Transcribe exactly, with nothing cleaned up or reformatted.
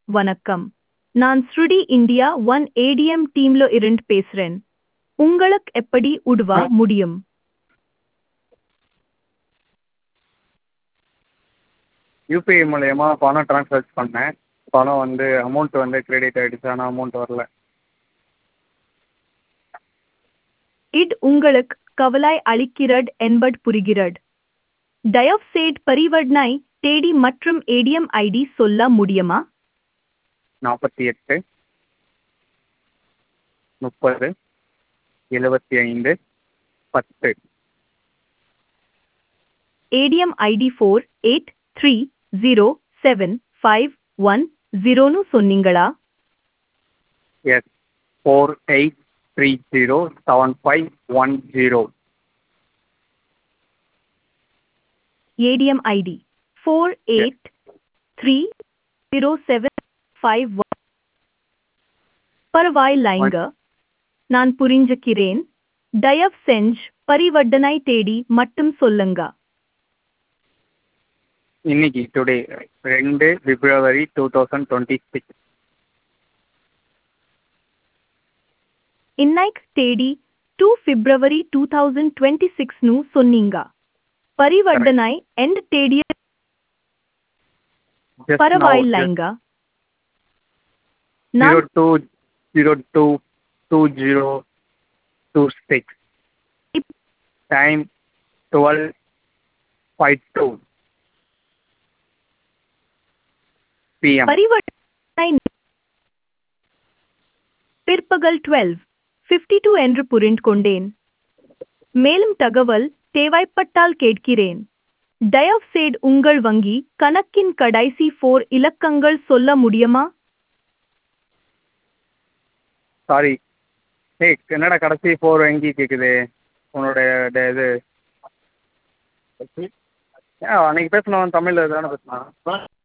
வணக்கம். நான் ஸ்ருடி India one ATM டீம்ல இருந்து பேசுறேன். உங்களுக்கு எப்படி உதவ முடியும்? யூபிஐ மூலயமா பணம் ட்ரான்ஸ்ஃபர் பண்ணேன். பணம் வந்து அமௌண்ட் வந்து கிரெடிட் ஆகிடுச்சு, ஆனால் அமௌண்ட் வரல. இது உங்களுக்கு கவலை அளிக்கிறது என்பது புரிகிறது. தயவுசெய்து பரிவர்த்தனை தேதி மற்றும் ஏடிஎம் ஐடி சொல்ல முடியுமா? நாற்பத்தி எட்டு முப்பது எழுபத்தி ஐந்து பத்து. ATM ID four eight three zero seven five one ஜீரோன்னு சொன்னீங்களா? Yes, four eight three zero seven five one zero. ATM ID four eight three zero seven five one. பரவாயில்லைங்க, நான் புரிஞ்சுக்கிறேன். தயவு செஞ்சு பரிவர்த்தனை தேதி மட்டும் சொல்லுங்க. இன்னைக்கு டுடே ரெண்டு February two thousand twenty six. இன்னைக்கு தேதி two February two thousand twenty சிக்ஸ்னு சொன்னீங்க. பரிவர்த்தனை எந்த தேதிய? பரவாயில்லைங்க. ஜீரோ நான் two zero two two zero two six. இப்- time twelve five two PM. பரிவர்த்தனை பிற்பகல் டுவெல் ஃபிஃப்டி டூ என்று புரிந்து கொண்டேன். மேலும் தகவல் தேவைப்பட்டால் கேட்கிறேன். தயவுசெய்து உங்கள் வங்கி கணக்கின் கடைசி ஃபோர் இலக்கங்கள் சொல்ல முடியுமா? சாரி, ஏய் என்னடா கடைசி ஃபோர் வங்கி கேட்குது உன்னோட ட- இது. ஏன் அன்னைக்கு பேசினவன் தமிழில் தானே பேசினான்.